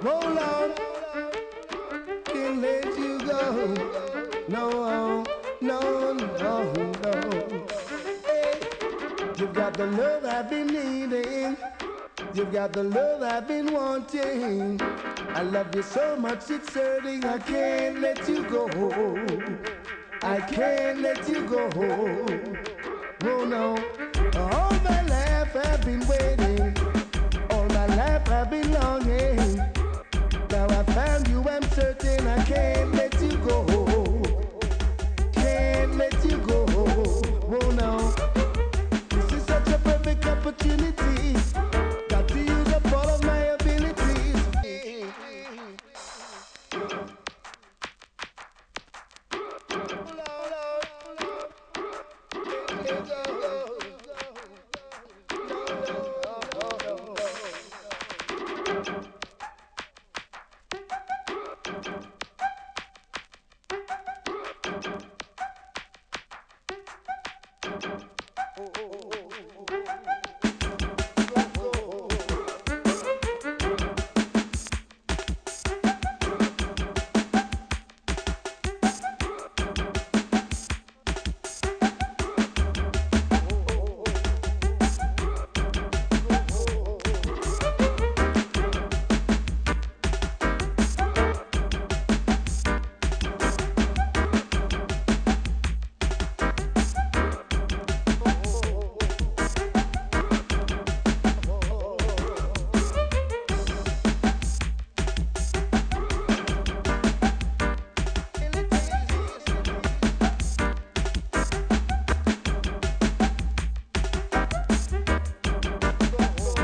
Hold on, can't let you go. No, no, no, no. Hey, you've got the love I've been needing. You've got the love I've been wanting. I love you so much it's hurting. I can't let you go. I can't let you go. Oh no. All my life I've been waiting. All my life I've been longing. Now I found you, I'm certain I can't